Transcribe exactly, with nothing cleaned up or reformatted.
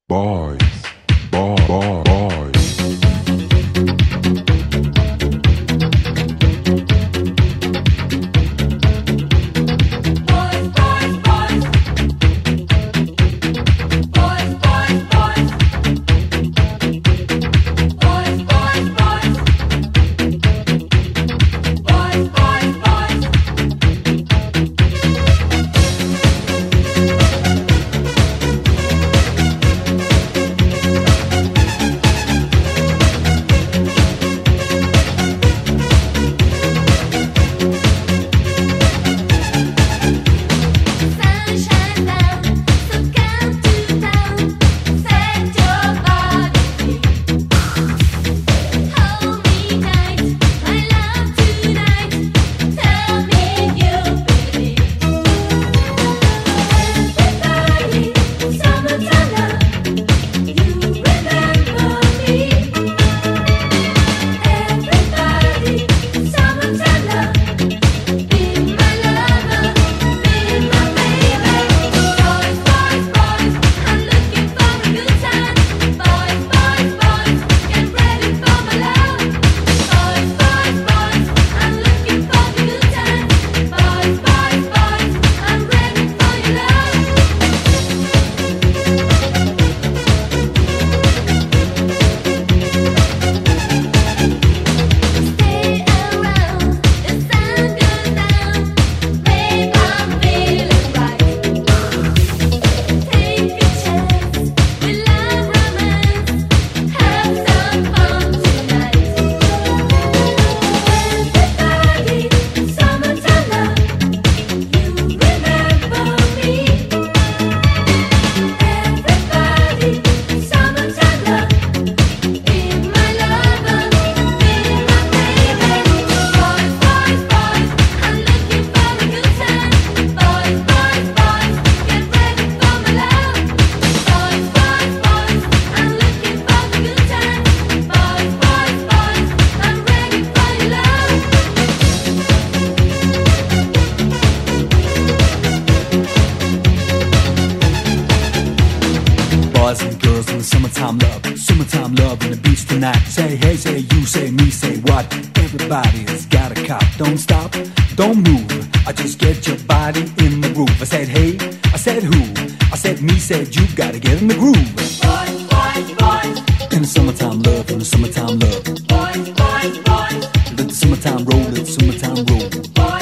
Boys, boy, boy, boys. Boys and girls in the summertime love, summertime love in the beach tonight. Say hey, say you, say me, say what? Everybody has got a cop. Don't stop, don't move. I just get your body in the groove. I said hey, I said who? I said me, said you. Gotta get in the groove. Boys, boys, boys. In the summertime love, in the summertime love. Boys, boys, boys. Let the summertime roll, let the summertime roll. Boys.